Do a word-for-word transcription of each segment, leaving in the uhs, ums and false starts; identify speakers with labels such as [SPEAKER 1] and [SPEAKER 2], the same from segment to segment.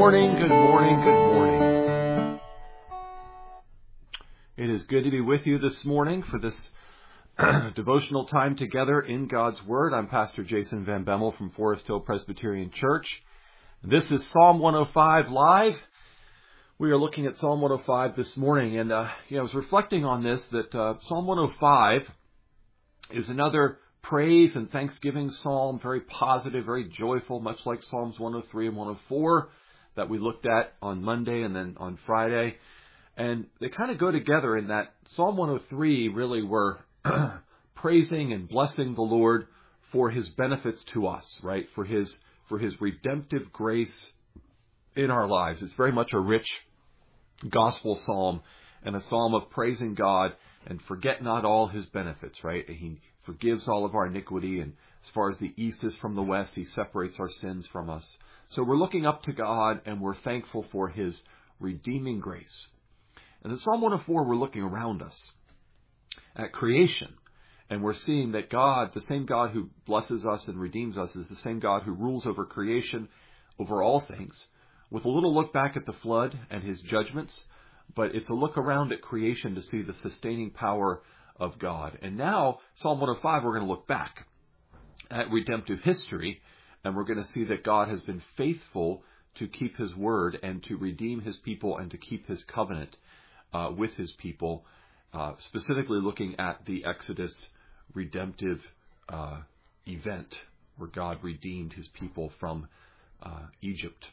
[SPEAKER 1] morning, good morning, good morning. It is good to be with you this morning for this devotional time together in God's Word. I'm Pastor Jason Van Bemmel from Forest Hill Presbyterian Church. This is Psalm one oh five Live. We are looking at Psalm one oh five this morning, and uh, you know, I was reflecting on this, that uh, Psalm one oh five is another praise and thanksgiving psalm, very positive, very joyful, much like Psalms one oh three and one oh four that we looked at on Monday and then on Friday. And they kind of go together in that Psalm one oh three really were praising and blessing the Lord for His benefits to us, right? For His for His redemptive grace in our lives. It's very much a rich gospel psalm and a psalm of praising God and forget not all His benefits, right? He forgives all of our iniquity, and as far as the east is from the west, He separates our sins from us. So we're looking up to God, and we're thankful for His redeeming grace. And in Psalm one oh four, we're looking around us at creation, and we're seeing that God, the same God who blesses us and redeems us, is the same God who rules over creation, over all things, with a little look back at the flood and His judgments, but it's a look around at creation to see the sustaining power of God. And now, Psalm one oh five, we're going to look back at redemptive history, and we're going to see that God has been faithful to keep His word and to redeem His people and to keep His covenant uh, with His people, uh, specifically looking at the Exodus redemptive uh, event where God redeemed His people from uh, Egypt.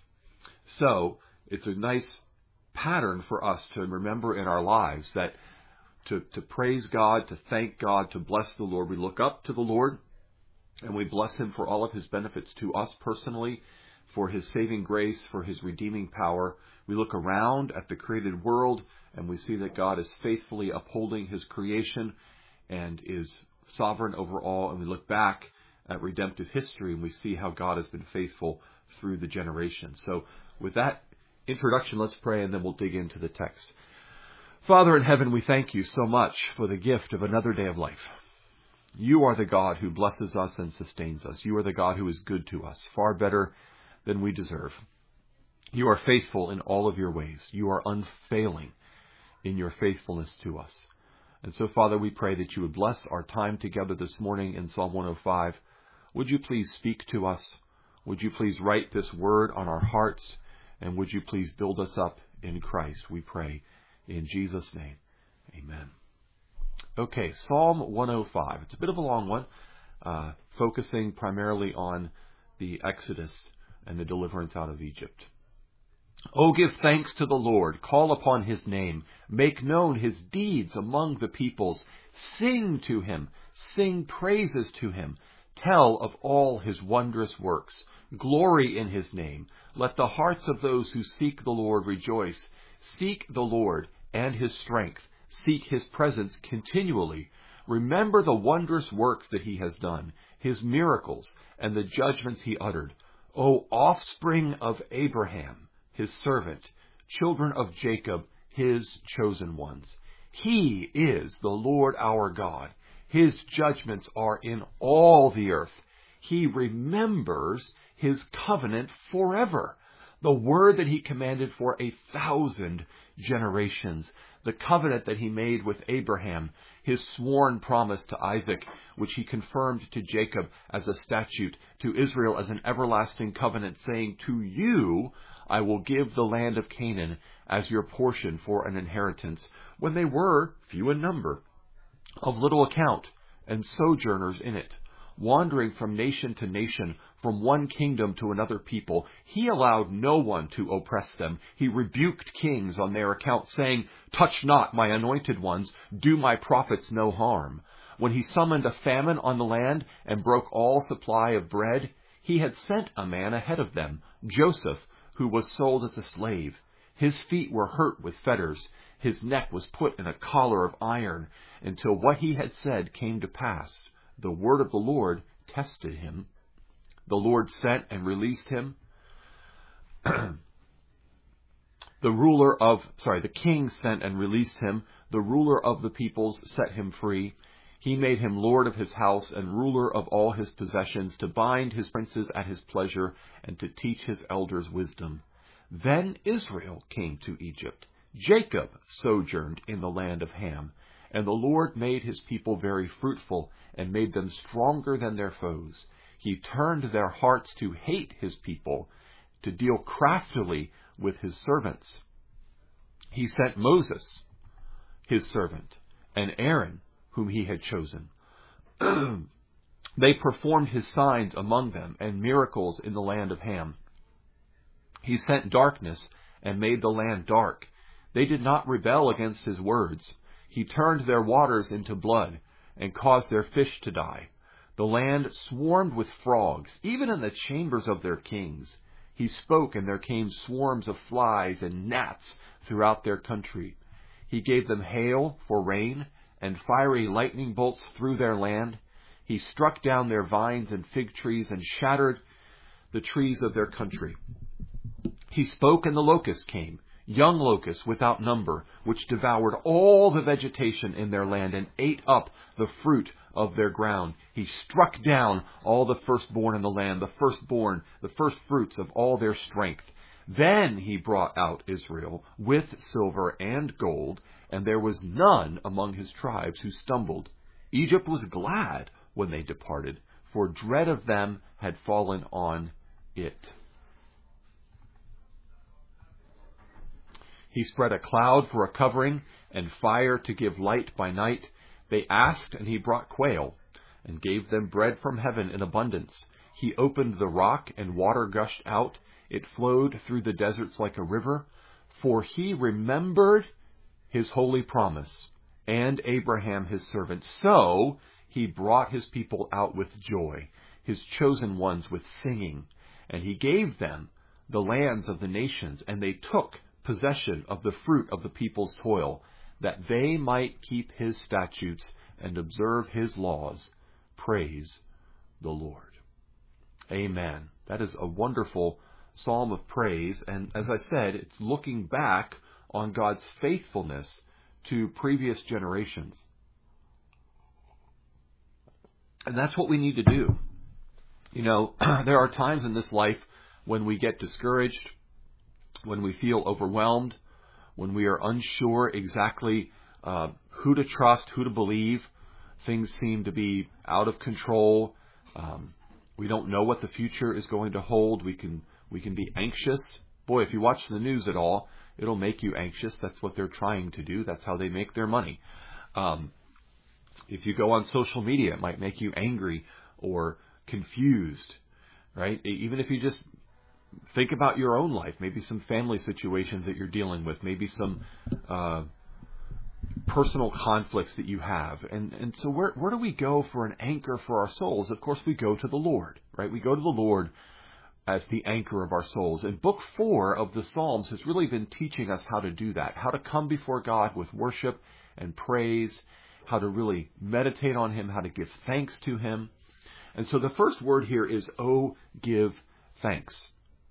[SPEAKER 1] So it's a nice pattern for us to remember in our lives that to, to praise God, to thank God, to bless the Lord. We look up to the Lord and we bless Him for all of His benefits to us personally, for His saving grace, for His redeeming power. We look around at the created world and we see that God is faithfully upholding His creation and is sovereign over all. And we look back at redemptive history and we see how God has been faithful through the generations. So with that introduction, let's pray and then we'll dig into the text. Father in heaven, we thank You so much for the gift of another day of life. You are the God who blesses us and sustains us. You are the God who is good to us, far better than we deserve. You are faithful in all of Your ways. You are unfailing in Your faithfulness to us. And so, Father, we pray that You would bless our time together this morning in Psalm one oh five. Would You please speak to us? Would You please write this word on our hearts? And would You please build us up in Christ, we pray. In Jesus' name, amen. Okay, Psalm one oh five. It's a bit of a long one, uh, focusing primarily on the Exodus and the deliverance out of Egypt. Oh, give thanks to the Lord. Call upon His name. Make known His deeds among the peoples. Sing to Him. Sing praises to Him. Tell of all His wondrous works. Glory in His name. Let the hearts of those who seek the Lord rejoice. Seek the Lord and His strength. Seek His presence continually. Remember the wondrous works that He has done, His miracles, and the judgments He uttered. O offspring of Abraham, His servant, children of Jacob, His chosen ones. He is the Lord our God. His judgments are in all the earth. He remembers His covenant forever, the word that He commanded for a thousand generations, the covenant that He made with Abraham, His sworn promise to Isaac, which He confirmed to Jacob as a statute, to Israel as an everlasting covenant, saying, to you I will give the land of Canaan as your portion for an inheritance, when they were few in number, of little account, and sojourners in it, wandering from nation to nation, from one kingdom to another people. He allowed no one to oppress them. He rebuked kings on their account, saying, touch not my anointed ones, do my prophets no harm. When He summoned a famine on the land and broke all supply of bread, He had sent a man ahead of them, Joseph, who was sold as a slave. His feet were hurt with fetters. His neck was put in a collar of iron, until what He had said came to pass. The word of the Lord tested Him. The Lord sent and released him. The ruler of, sorry, the king sent and released him. The ruler of the peoples set him free. He made him lord of his house and ruler of all his possessions, to bind his princes at his pleasure and to teach his elders wisdom. Then Israel came to Egypt. Jacob sojourned in the land of Ham. And the Lord made his people very fruitful, and made them stronger than their foes. He turned their hearts to hate his people, to deal craftily with his servants. He sent Moses, his servant, and Aaron, whom he had chosen. They performed his signs among them, and miracles in the land of Ham. He sent darkness, and made the land dark. They did not rebel against his words. He turned their waters into blood, and caused their fish to die. The land swarmed with frogs, even in the chambers of their kings. He spoke, and there came swarms of flies and gnats throughout their country. He gave them hail for rain, and fiery lightning bolts through their land. He struck down their vines and fig trees, and shattered the trees of their country. He spoke, and the locusts came, young locusts without number, which devoured all the vegetation in their land, and ate up the fruit of their ground. He struck down all the firstborn in the land, the firstborn, the first fruits of all their strength. Then he brought out Israel with silver and gold, and there was none among his tribes who stumbled. Egypt was glad when they departed, for dread of them had fallen on it. He spread a cloud for a covering, and fire to give light by night. They asked, and he brought quail, and gave them bread from heaven in abundance. He opened the rock, and water gushed out. It flowed through the deserts like a river. For he remembered his holy promise, and Abraham his servant. So he brought his people out with joy, his chosen ones with singing. And he gave them the lands of the nations, and they took possession of the fruit of the people's toil, that they might keep his statutes and observe his laws. Praise the Lord. Amen. That is a wonderful psalm of praise. And as I said, it's looking back on God's faithfulness to previous generations. And that's what we need to do. You know, there are times in this life when we get discouraged, when we feel overwhelmed, when we are unsure exactly uh, who to trust, who to believe. Things seem to be out of control. Um, we don't know what the future is going to hold. We can we can be anxious. Boy, if you watch the news at all, it'll make you anxious. That's what they're trying to do. That's how they make their money. Um, if you go on social media, it might make you angry or confused, right? Even if you just think about your own life, maybe some family situations that you're dealing with, maybe some uh, personal conflicts that you have. And and so where where do we go for an anchor for our souls? Of course, we go to the Lord, right? We go to the Lord as the anchor of our souls. And book four of the Psalms has really been teaching us how to do that, how to come before God with worship and praise, how to really meditate on Him, how to give thanks to Him. And so the first word here is, oh, give thanks.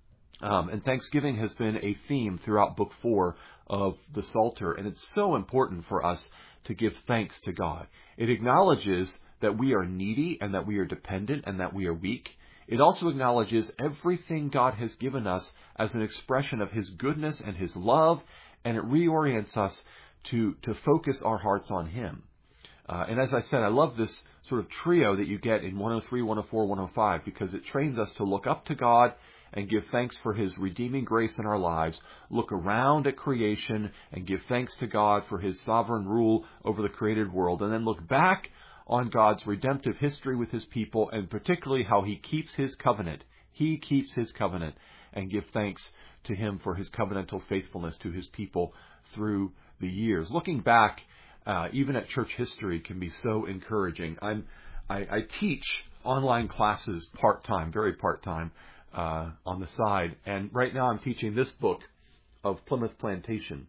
[SPEAKER 1] Um, and thanksgiving has been a theme throughout book four of the Psalter, and it's so important for us to give thanks to God. It acknowledges that we are needy and that we are dependent and that we are weak. It also acknowledges everything God has given us as an expression of His goodness and His love, and it reorients us to, to focus our hearts on Him. Uh, and as I said, I love this sort of trio that you get in one oh three, one oh four, one oh five, because it trains us to look up to God and give thanks for His redeeming grace in our lives, look around at creation and give thanks to God for His sovereign rule over the created world, and then look back on God's redemptive history with His people, and particularly how He keeps His covenant. He keeps His covenant, and give thanks to Him for His covenantal faithfulness to His people through the years. Looking back, uh, even at church history, can be so encouraging. I'm, I, I teach online classes part-time, very part-time, Uh, on the side. And right now I'm teaching this book of Plymouth Plantation.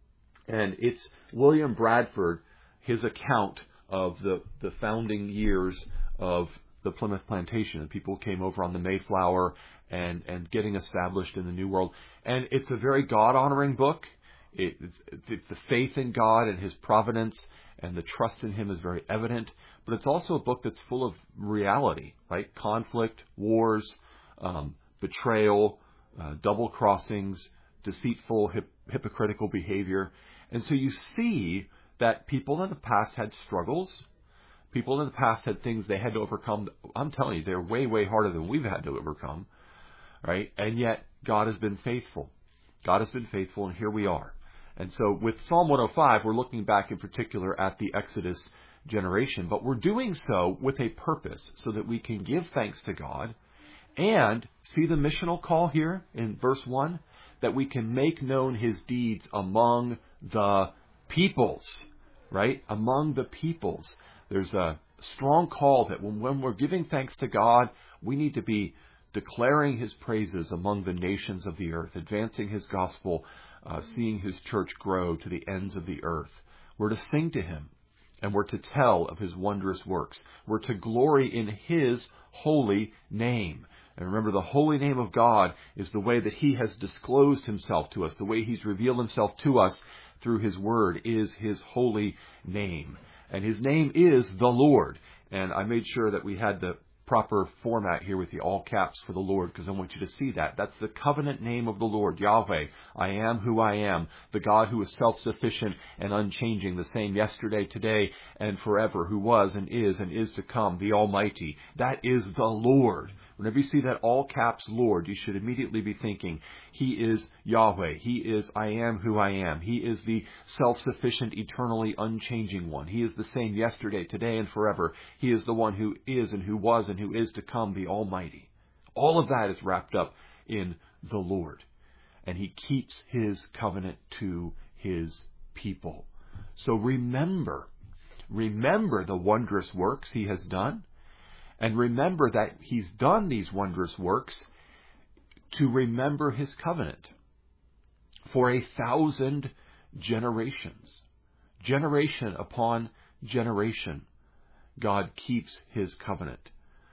[SPEAKER 1] And it's William Bradford, his account of the, the founding years of the Plymouth Plantation. And people came over on the Mayflower and, and getting established in the New World. And it's a very God-honoring book. It, it's, it's the faith in God and His providence and the trust in Him is very evident. But it's also a book that's full of reality, right? Conflict, wars, Um, betrayal, uh, double crossings, deceitful, hip, hypocritical behavior. And so you see that people in the past had struggles. People in the past had things they had to overcome. I'm telling you, they're way, way harder than we've had to overcome, right? And yet, God has been faithful. God has been faithful, and here we are. And so with Psalm one oh five, we're looking back in particular at the Exodus generation, but we're doing so with a purpose so that we can give thanks to God and see the missional call here in verse one, that we can make known his deeds among the peoples, right? Among the peoples. There's a strong call that when, when we're giving thanks to God, we need to be declaring his praises among the nations of the earth, advancing his gospel, uh, seeing his church grow to the ends of the earth. We're to sing to him, and we're to tell of his wondrous works. We're to glory in his holy name. And remember, the holy name of God is the way that he has disclosed himself to us. The way he's revealed himself to us through his word is his holy name. And his name is the Lord. And I made sure that we had the proper format here with the all caps for the Lord, because I want you to see that. That's the covenant name of the Lord, Yahweh. I am who I am, the God who is self-sufficient and unchanging, the same yesterday, today, and forever, who was and is and is to come, the Almighty. That is the Lord. Whenever you see that all caps Lord, you should immediately be thinking, he is Yahweh. He is I am who I am. He is the self-sufficient, eternally unchanging one. He is the same yesterday, today, and forever. He is the one who is and who was and who is to come, the Almighty. All of that is wrapped up in the Lord. And he keeps his covenant to his people. So remember, remember the wondrous works he has done. And remember that he's done these wondrous works to remember his covenant for a thousand generations. Generation upon generation, God keeps his covenant.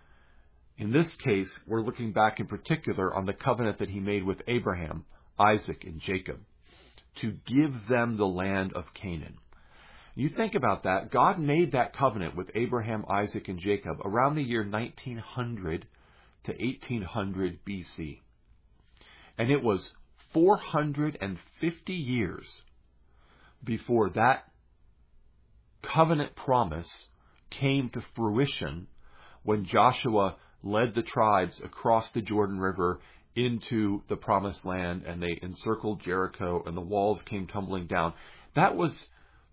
[SPEAKER 1] In this case, we're looking back in particular on the covenant that he made with Abraham, Isaac, and Jacob to give them the land of Canaan. You think about that. God made that covenant with Abraham, Isaac, and Jacob around the year nineteen hundred to eighteen hundred B C. And it was four hundred fifty years before that covenant promise came to fruition when Joshua led the tribes across the Jordan River into the promised land, and they encircled Jericho and the walls came tumbling down. That was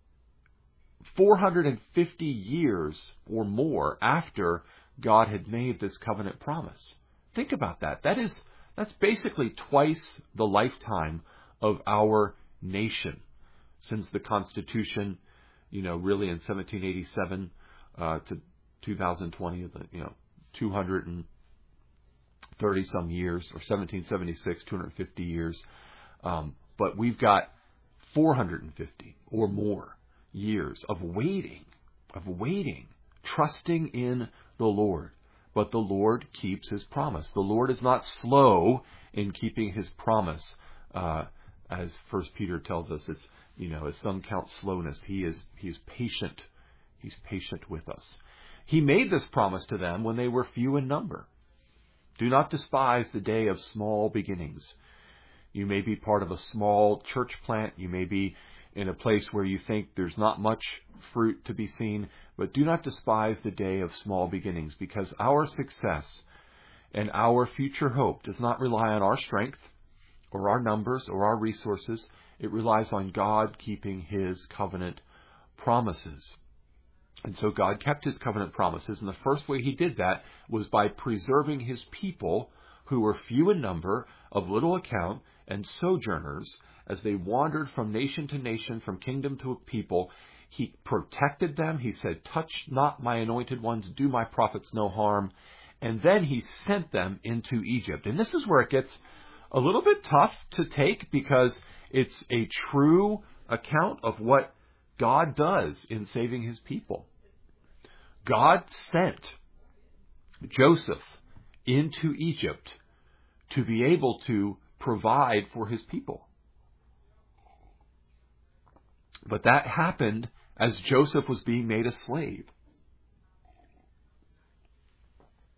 [SPEAKER 1] four hundred fifty years or more after God had made this covenant promise. Think about that. That is, that's basically twice the lifetime of our nation since the Constitution, you know, really in seventeen eighty-seven uh, to two thousand twenty, you know, two hundred thirty some years, or seventeen seventy-six, two hundred fifty years. Um, but we've got four hundred fifty or more years of waiting, of waiting, trusting in the Lord. But the Lord keeps his promise. The Lord is not slow in keeping his promise. Uh, as First Peter tells us, it's, you know, as some count slowness, he is, he's patient. He's patient with us. He made this promise to them when they were few in number. Do not despise the day of small beginnings. You may be part of a small church plant. You may be in a place where you think there's not much fruit to be seen, but do not despise the day of small beginnings, because our success and our future hope does not rely on our strength or our numbers or our resources. It relies on God keeping his covenant promises. And so God kept his covenant promises, and the first way he did that was by preserving his people, who were few in number, of little account, and sojourners, as they wandered from nation to nation, from kingdom to people. He protected them. He said, touch not my anointed ones, do my prophets no harm. And then he sent them into Egypt. And this is where it gets a little bit tough to take, because it's a true account of what God does in saving his people. God sent Joseph into Egypt to be able to provide for his people. But that happened as Joseph was being made a slave.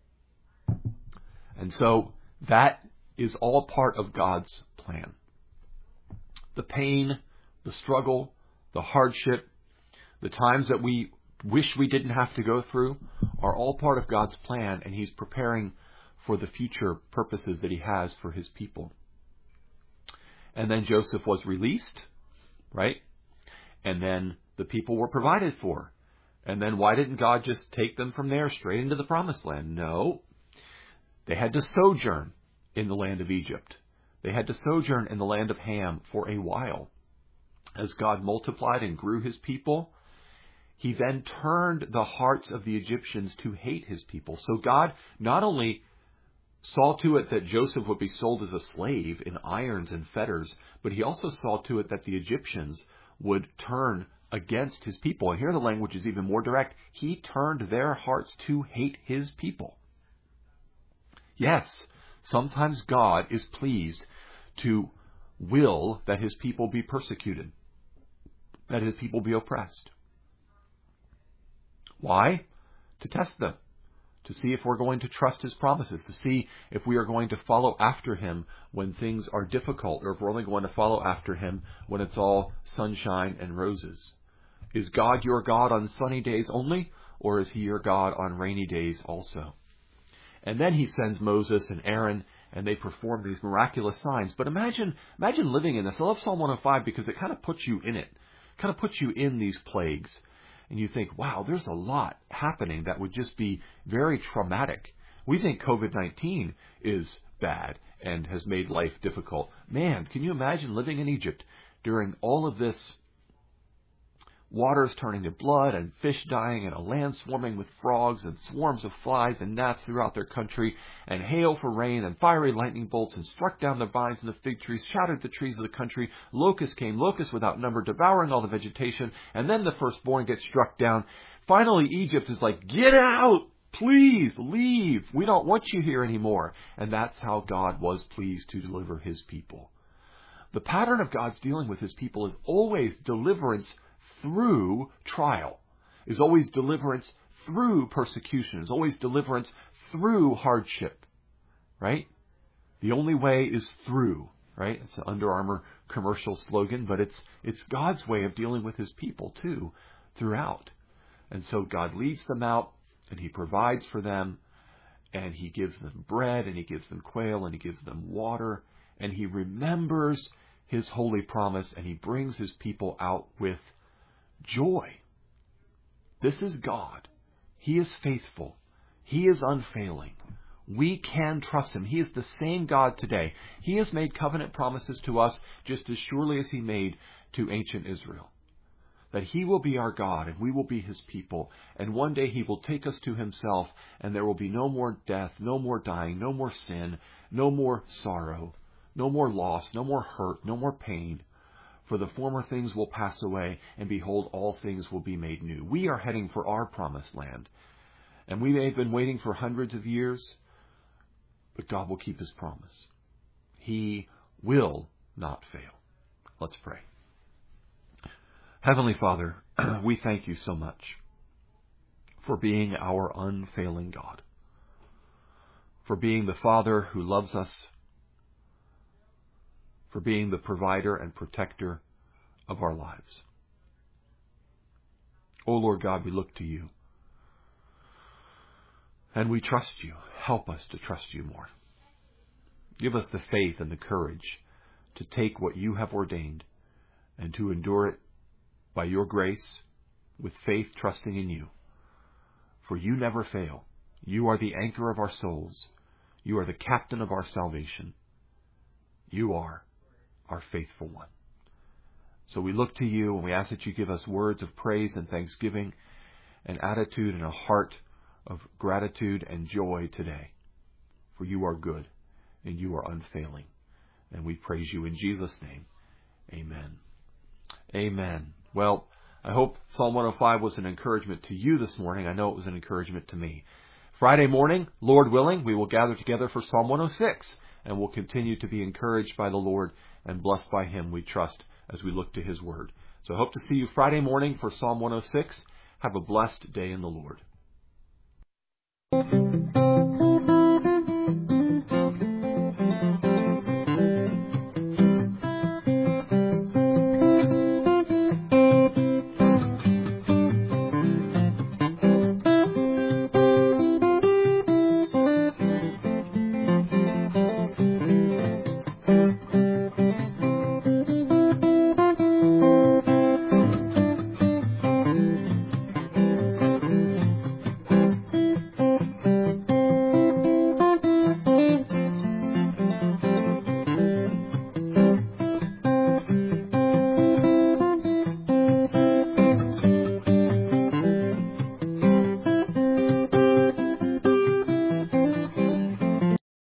[SPEAKER 1] And so that is all part of God's plan. The pain, the struggle, the hardship, the times that we wish we didn't have to go through are all part of God's plan, and He's preparing for the future purposes that He has for His people. And then Joseph was released, right? And then the people were provided for. And then why didn't God just take them from there straight into the promised land? No. They had to sojourn in the land of Egypt. They had to sojourn in the land of Ham for a while. As God multiplied and grew His people, He then turned the hearts of the Egyptians to hate His people. So God not only saw to it that Joseph would be sold as a slave in irons and fetters, but He also saw to it that the Egyptians would turn against His people. And here the language is even more direct. He turned their hearts to hate His people. Yes, sometimes God is pleased to will that His people be persecuted, that His people be oppressed. Why? To test them, to see if we're going to trust His promises, to see if we are going to follow after Him when things are difficult, or if we're only going to follow after Him when it's all sunshine and roses. Is God your God on sunny days only, or is He your God on rainy days also? And then He sends Moses and Aaron, and they perform these miraculous signs. But imagine, imagine living in this. I love Psalm one oh five because it kind of puts you in it. It kind of puts you in these plagues. And you think, wow, there's a lot happening that would just be very traumatic. We think covid nineteen is bad and has made life difficult. Man, can you imagine living in Egypt during all of this? Waters turning to blood and fish dying and a land swarming with frogs and swarms of flies and gnats throughout their country and hail for rain and fiery lightning bolts and struck down the vines and the fig trees, shattered the trees of the country. Locusts came, locusts without number, devouring all the vegetation, and then the firstborn gets struck down. Finally, Egypt is like, get out! Please leave! We don't want you here anymore. And that's how God was pleased to deliver His people. The pattern of God's dealing with His people is always deliverance through trial, is always deliverance through persecution, is always deliverance through hardship, right? The only way is through, right? It's an Under Armour commercial slogan, but it's it's God's way of dealing with His people too, throughout. And so God leads them out, and He provides for them, and He gives them bread, and He gives them quail, and He gives them water, and He remembers His holy promise, and He brings His people out with joy. This is God. He is faithful. He is unfailing. We can trust Him. He is the same God today. He has made covenant promises to us just as surely as He made to ancient Israel. That He will be our God and we will be His people. And one day He will take us to Himself, and there will be no more death, no more dying, no more sin, no more sorrow, no more loss, no more hurt, no more pain. For the former things will pass away, and behold, all things will be made new. We are heading for our promised land. And we may have been waiting for hundreds of years, but God will keep His promise. He will not fail. Let's pray. Heavenly Father, we thank You so much for being our unfailing God, for being the Father who loves us, for being the provider and protector of our lives. O Lord God, we look to You, and we trust You. Help us to trust You more. Give us the faith and the courage to take what You have ordained and to endure it by Your grace, with faith trusting in You. For You never fail. You are the anchor of our souls. You are the captain of our salvation. You are our faithful one. So we look to You, and we ask that You give us words of praise and thanksgiving, an attitude and a heart of gratitude and joy today. For You are good, and You are unfailing. And we praise You in Jesus' name. Amen. Amen. Well, I hope Psalm one oh five was an encouragement to you this morning. I know it was an encouragement to me. Friday morning, Lord willing, we will gather together for Psalm one oh six, and we'll continue to be encouraged by the Lord and blessed by Him, we trust, as we look to His Word. So I hope to see you Friday morning for Psalm one oh six. Have a blessed day in the Lord.